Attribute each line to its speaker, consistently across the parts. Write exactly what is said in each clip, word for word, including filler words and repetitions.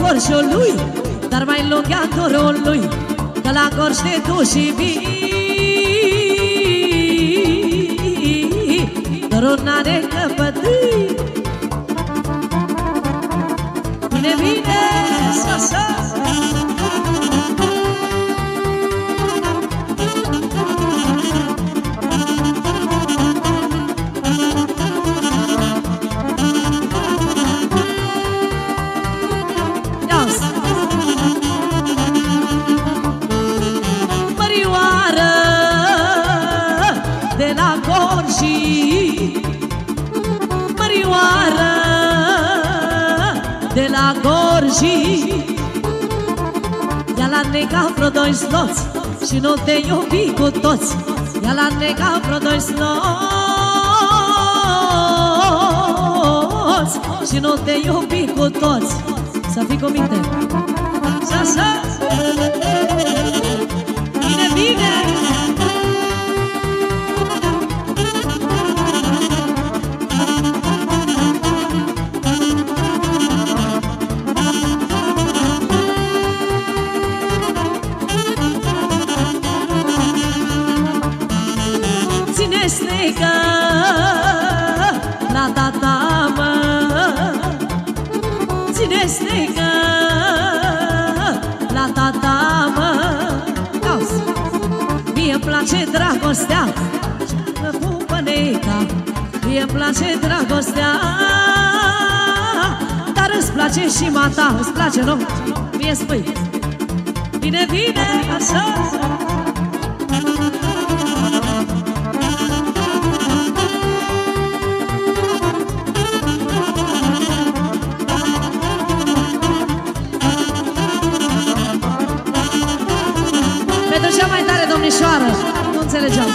Speaker 1: corșului, dar mai lung e dorul lui, că la corș te duci și vii, dorul n-are căpătâi. Bine, bine, să-să de la Gorji, ea l-a negat vreo doi sloți și nu te iubi cu toți. Ea l-a negat vreo doi sloți și nu te iubi cu toți. Să fii cu minte. Să, să bine, bine. Ține-ți-nega la tata, mă, ține-ți-nega la tata, mă. Auzi, mie-mi place dragostea și mă pupă neca. Mie-mi place dragostea, dar îți place și mata. Îți place, nu? Mie spui. Bine, bine, așa. Pentru cea mai tare domnișoară, nu înțelegeam.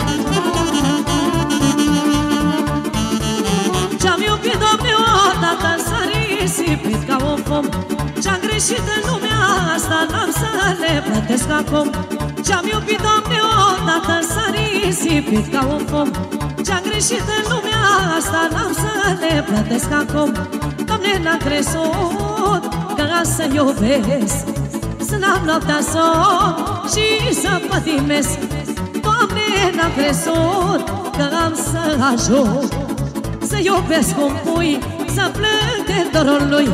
Speaker 1: Ce-am iubit, Doamne, odată s-a risipit ca un fum. Ce-am greșit în lumea asta n-am să le plătesc acum. Ce-am iubit, Doamne, odată s-a risipit ca un fum. Ce-am greșit în lumea asta n-am să le plătesc acum. Doamne, n-am crezut că am să iubesc, să n-am noaptea somn și să pătimesc. Doamne, n-am crezut că am să ajung să iubesc cum pui, să plâng de dorul lui.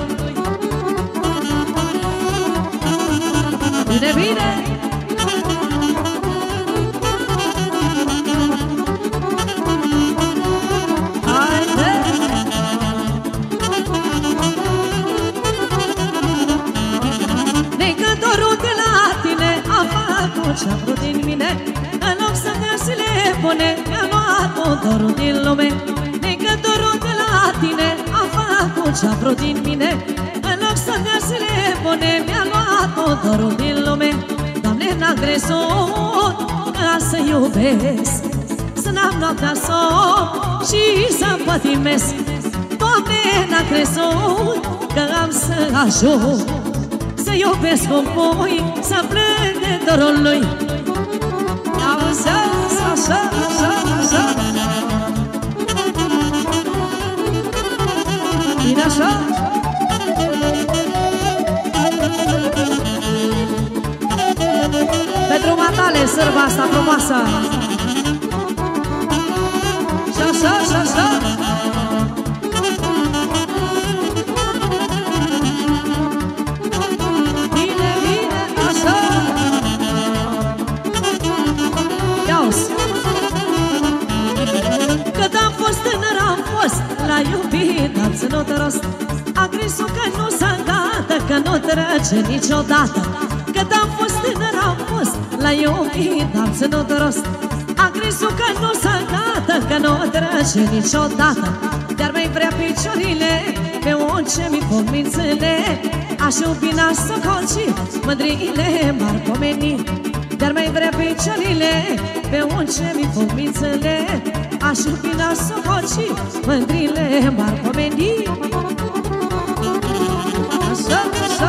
Speaker 1: Bine, bine. Haide. Necă dorul de la tine a făcut ce-a vrut din mine. În loc să dea zile bune, mi-a luat-o dorul din lume. Necă dorul de la tine a făcut ce-a vrut din mine. În loc să dea zile bune, mi-a luat-o dorul din lume. Doamne, n-am crezut ca să iubesc, să n-am noaptea somn și să pătimesc. Doamne, n-am crezut că am să ajung să iubesc cum pui, să plâng de dorul lui. Așa, așa, așa, așa. Bine așa. Pentru matale, sârba asta frumoasă. Și așa, și așa. Bine, bine, așa. Ia-uzi. Cât am fost tânăr, am fost la iubit, am ținut rost. Am crezut că nu s-a gata, că nu trece niciodată. Cât am fost tânăr, am fost la iubit, am ținut rost. Am crezut că nu s-a gata, că nu trece niciodată. Dar mai vrea piciorile pe orice mi pun mințele. Aș iubi n-aș sococi, mândrile m-ar pomeni. Dar mai vrea piciorile pe orice mi pun mințele. Aș iubi n-aș sococi, mândrile m-ar pomeni. Așa, așa.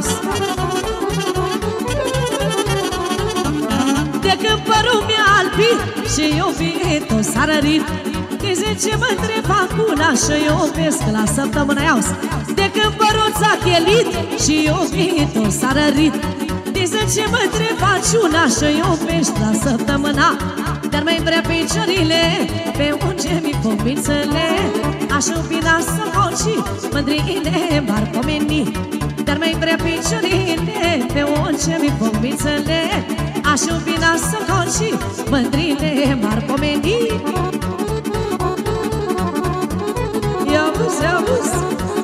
Speaker 1: De când părul mi-a albit rărit și iubitul s-a rărit. De zece mă întreba cuna și iubesc la săptămâna iauzi. De când părul s-a chelit și iubitul s-a rărit. De zece mă întreba ciuna și iubești la săptămâna. Dar mai vrea piciorile pe unge mi pomințele. Aș împina să hoci mândrile m-ar pomeni. Dar mai vrea piciorile pe unge mi pomințele. Aș împina să hoci mândrile m-ar pomeni. Ia-uzi, ia-uzi.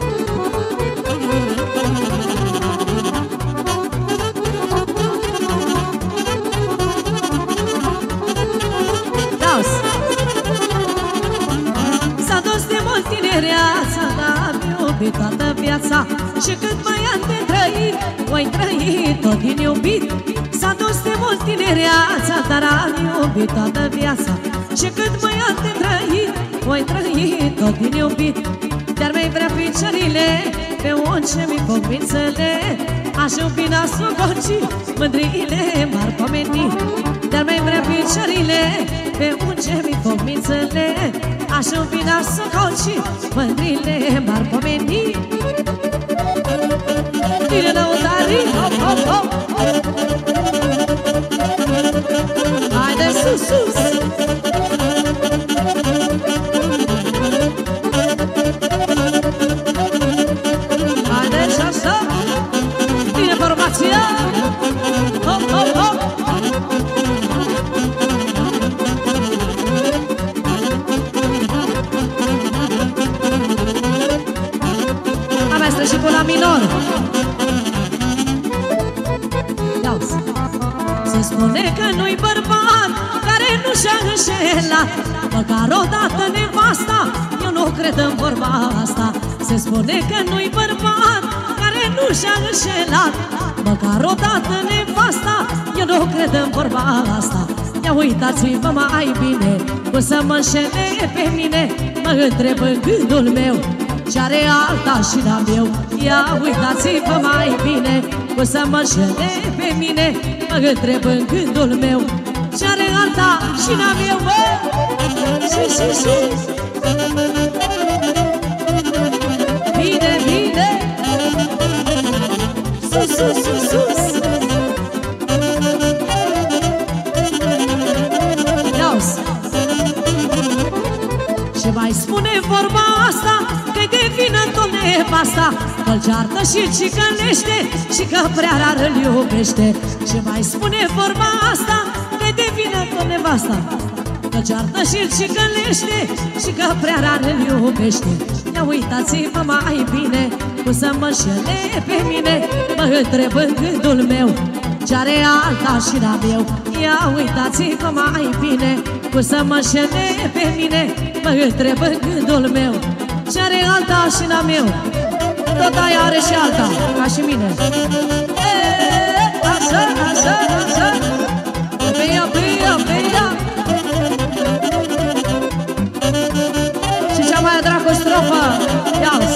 Speaker 1: S-a dus de mult tinereața, dar am iubit toată viața. Și cât mai am de trăit, o-i trăit tot din iubit. S-a dus de mult tinereața, dar am iubit toată viața. Și cât mai am de trăit, o-i trăit tot din iubit. Dar mai vrea piciorile pe unce mi pomințele. Aș iubi nasul gocii, mândrile m-ar pomeni. Dar mai vrea piciorile pe unce mi pomințele. Aș iubi nasul gocii, mândrile m-ar pomeni. Tine lăutarii, hop, hop, hop. Haide sus, sus. Haide și așa. Tine formația. Hop, hop, hop. A meastră și cu la minor. Ia-uzi. Se spune că nu-i bărbat care nu și-a înșelat, măcar odată nevasta. Eu nu cred în vorba asta. Se spune că nu-i bărbat care nu și-a înșelat, măcar odată nevasta. Eu nu cred în vorba asta. Ia uitați-vă mai bine, o să mă înșele pe mine. Mă întreb în gândul meu ce-are alta și n-am eu. Ia uitați-vă mai bine, o să mă înșele pe mine. Mă întreb în gândul meu ce-are alta și n-am eu, bă! Și, și, și! Bine, bine! Sus, sus, sus, sus! Ia-uzi! Și mai spune vorba asta că-i de vină tot nevasta, că-l ceartă și cicănește și că prea rar îl iubește. Și mai spune vorba asta că-i de vină tot nevasta, că-l ceartă și cicănește și că prea rar îl iubește. Ia uitați-vă mai bine, cum să mă înșele pe mine. Mă întreb în gândul meu ce-are alta și n-am eu. Ia uitați-vă mai bine, cum să mă înșele pe mine. Mă întreb în gândul meu ce-are alta și n-am eu. Tot aia are și alta, ca și mine. E, așa, așa, așa. Bia, bia, bia. Și cea mai dracu strofă, ia-uzi.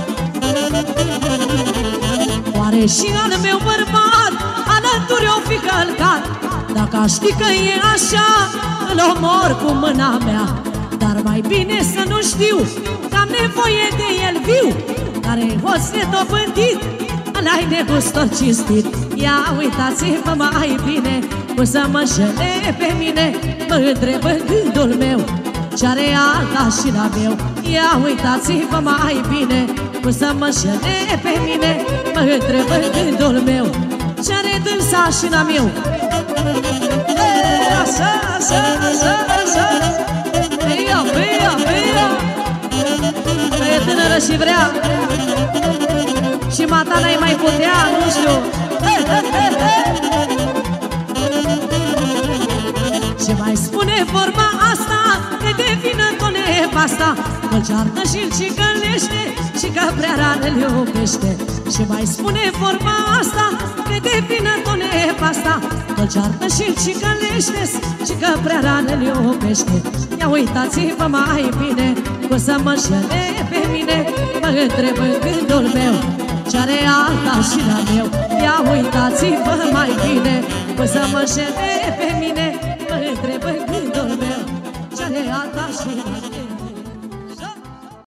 Speaker 1: Oare și al meu bărbat alături o fi călcat? Dacă aș ști că e așa, îl omor cu mâna mea. Dar mai bine să nu știu că am nevoie de el viu, care-i hoț nedobândit, ăla-i negustor cinstit. Ia uitați-vă mai bine, cum să mă înșele pe mine. Mă întreb în gândul meu ce-are alta și n-am eu. Ia uitați-vă mai bine, cum să mă înșele pe mine. Mă întreb în gândul meu ce-are dânsa și n-am eu. Așa, așa, așa, așa. Bia, bia, bia. Că e tânără și vrea și mata n-ai mai putea, nu știu. He, he, he, he. Și mai spune vorba asta că de vină tot nevasta, că-l ceartă și-l cicălește și că prea rar îl iubește. Și mai spune vorba asta că de vină tot nevasta, că-l ceartă și-l cicălește și că prea rar îl iubește. Ia uitați-vă mai bine, cum să mă înșele pe mine. Mă întreb în gândul meu ce-are alta și n-am eu. Ia uitați-vă mai bine, cum să mă înșele pe mine.